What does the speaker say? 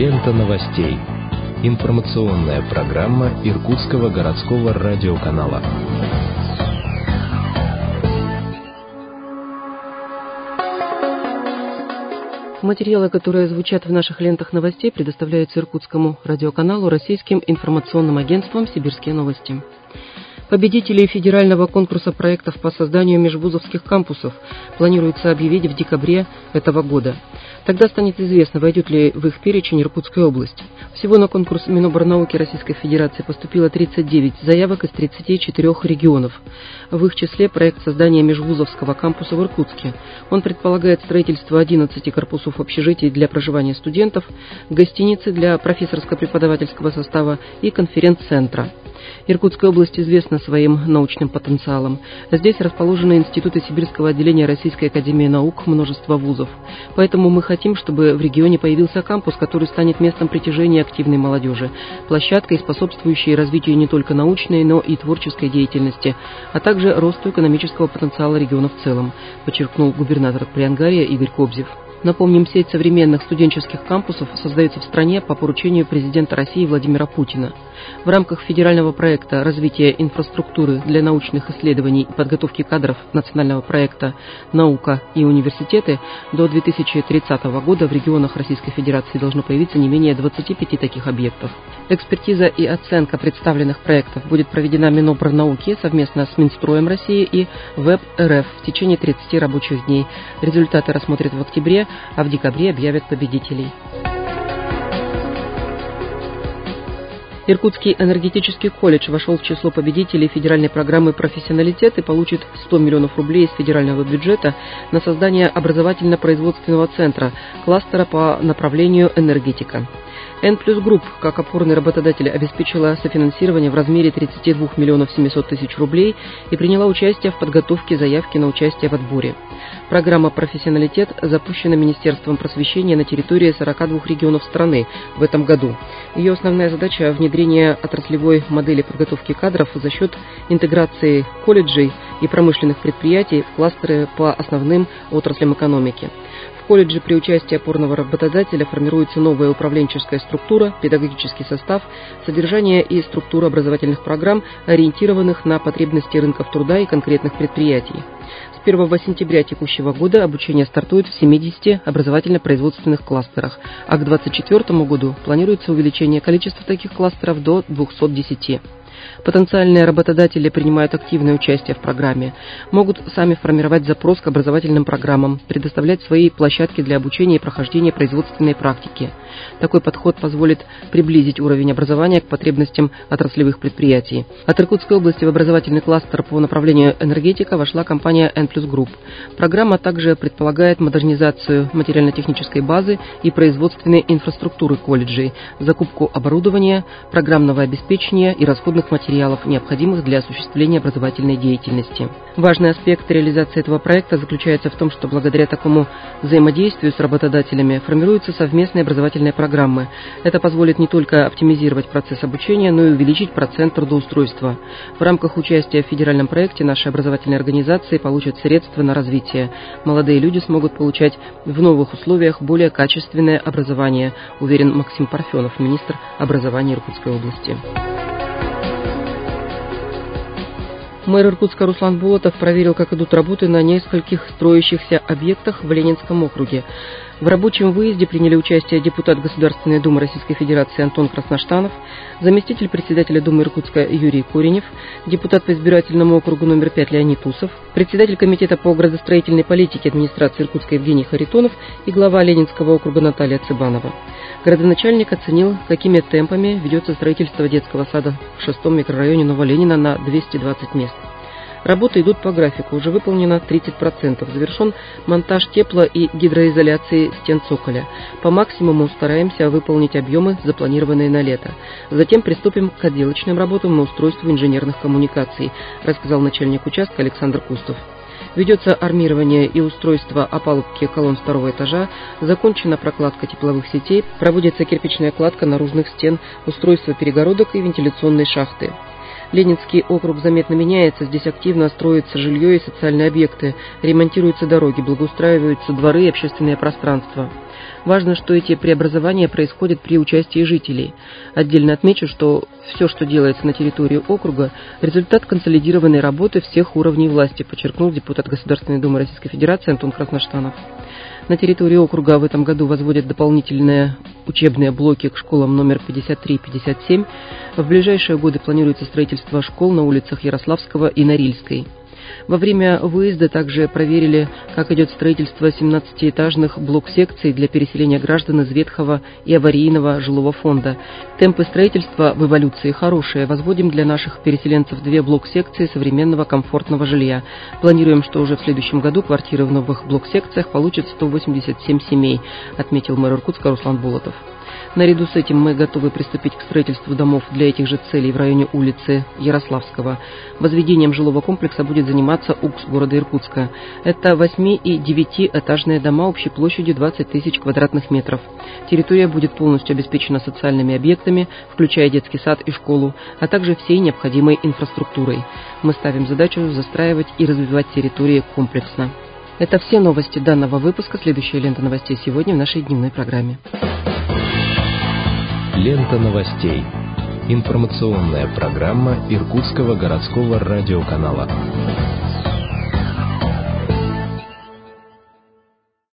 Лента новостей. Информационная программа Иркутского городского радиоканала. Материалы, которые звучат в наших лентах новостей, предоставляются Иркутскому радиоканалу Российским информационным агентством «Сибирские новости». Победителей федерального конкурса проектов по созданию межвузовских кампусов планируется объявить в декабре этого года. Тогда станет известно, войдет ли в их перечень Иркутская область. Всего на конкурс Миноборнауки Российской Федерации поступило 39 заявок из 34 регионов. В их числе проект создания межвузовского кампуса в Иркутске. Он предполагает строительство 11 корпусов общежитий для проживания студентов, гостиницы для профессорско-преподавательского состава и конференц-центра. Иркутская область известна своим научным потенциалом. Здесь расположены институты Сибирского отделения Российской академии наук, множество вузов. Поэтому мы хотим, чтобы в регионе появился кампус, который станет местом притяжения активной молодежи, площадкой, способствующей развитию не только научной, но и творческой деятельности, а также росту экономического потенциала региона в целом, подчеркнул губернатор Приангария Игорь Кобзев. Напомним, сеть современных студенческих кампусов создается в стране по поручению президента России Владимира Путина. В рамках федерального проекта развития инфраструктуры для научных исследований и подготовки кадров национального проекта «Наука и университеты» до 2030 года в регионах Российской Федерации должно появиться не менее 25 таких объектов. Экспертиза и оценка представленных проектов будет проведена Миноборнауки совместно с Минстроем России и ВЭБ РФ в течение 30 рабочих дней. Результаты рассмотрят в октябре, а в декабре объявят победителей. Иркутский энергетический колледж вошел в число победителей федеральной программы «Профессионалитет» и получит 100 миллионов рублей из федерального бюджета на создание образовательно-производственного центра, кластера по направлению энергетика. N+ Group, как опорный работодатель, обеспечила софинансирование в размере 32 миллионов 700 тысяч рублей и приняла участие в подготовке заявки на участие в отборе. Программа «Профессионалитет» запущена Министерством просвещения на территории 42 регионов страны в этом году. Ее основная задача – внедрение отраслевой модели подготовки кадров за счет интеграции колледжей и промышленных предприятий в кластеры по основным отраслям экономики. В колледже при участии опорного работодателя формируется новая управленческая структура, педагогический состав, содержание и структура образовательных программ, ориентированных на потребности рынков труда и конкретных предприятий. С 1 сентября текущего года обучение стартует в 70 образовательно-производственных кластерах, а к 2024 году планируется увеличение количества таких кластеров до 210. Потенциальные работодатели принимают активное участие в программе, могут сами формировать запрос к образовательным программам, предоставлять свои площадки для обучения и прохождения производственной практики. Такой подход позволит приблизить уровень образования к потребностям отраслевых предприятий. От Иркутской области в образовательный кластер по направлению энергетика вошла компания N+ Group. Программа также предполагает модернизацию материально-технической базы и производственной инфраструктуры колледжей, закупку оборудования, программного обеспечения и расходных материалов, необходимых для осуществления образовательной деятельности. Важный аспект реализации этого проекта заключается в том, что благодаря такому взаимодействию с работодателями формируются совместные образовательные программы. Это позволит не только оптимизировать процесс обучения, но и увеличить процент трудоустройства. В рамках участия в федеральном проекте наши образовательные организации получат средства на развитие. Молодые люди смогут получать в новых условиях более качественное образование, уверен Максим Парфенов, министр образования Иркутской области. Мэр Иркутска Руслан Болотов проверил, как идут работы на нескольких строящихся объектах в Ленинском округе. В рабочем выезде приняли участие депутат Государственной Думы Российской Федерации Антон Красноштанов, заместитель председателя Думы Иркутска Юрий Коренев, депутат по избирательному округу номер 5 Леонид Усов, председатель комитета по градостроительной политике администрации Иркутска Евгений Харитонов и глава Ленинского округа Наталья Цыбанова. Градоначальник оценил, какими темпами ведется строительство детского сада в 6-м микрорайоне Новоленина на 220 мест. Работы идут по графику, уже выполнено 30%, завершен монтаж тепло- и гидроизоляции стен цоколя. По максимуму стараемся выполнить объемы, запланированные на лето. Затем приступим к отделочным работам на устройство инженерных коммуникаций, рассказал начальник участка Александр Кустов. Ведется армирование и устройство опалубки колонн 2-го этажа, закончена прокладка тепловых сетей, проводится кирпичная кладка наружных стен, устройство перегородок и вентиляционной шахты. Ленинский округ заметно меняется, здесь активно строится жилье и социальные объекты, ремонтируются дороги, благоустраиваются дворы и общественные пространства. Важно, что эти преобразования происходят при участии жителей. Отдельно отмечу, что все, что делается на территории округа, результат консолидированной работы всех уровней власти, подчеркнул депутат Государственной Думы Российской Федерации Антон Красноштанов. На территории округа в этом году возводят дополнительные учебные блоки к школам номер 53 и 57. В ближайшие годы планируется строительство школ на улицах Ярославского и Норильской. Во время выезда также проверили, как идет строительство 17-этажных блок-секций для переселения граждан из ветхого и аварийного жилого фонда. Темпы строительства в эволюции хорошие. Возводим для наших переселенцев 2 блок-секции современного комфортного жилья. Планируем, что уже в следующем году квартиры в новых блок-секциях получат 187 семей, отметил мэр Иркутска Руслан Болотов. Наряду с этим мы готовы приступить к строительству домов для этих же целей в районе улицы Ярославского. Возведением жилого комплекса будет заниматься УКС города Иркутска. Это 8- и 9-этажные дома общей площадью 20 тысяч квадратных метров. Территория будет полностью обеспечена социальными объектами, включая детский сад и школу, а также всей необходимой инфраструктурой. Мы ставим задачу застраивать и развивать территории комплексно. Это все новости данного выпуска. Следующая лента новостей сегодня в нашей дневной программе. Лента новостей. Информационная программа Иркутского городского радиоканала.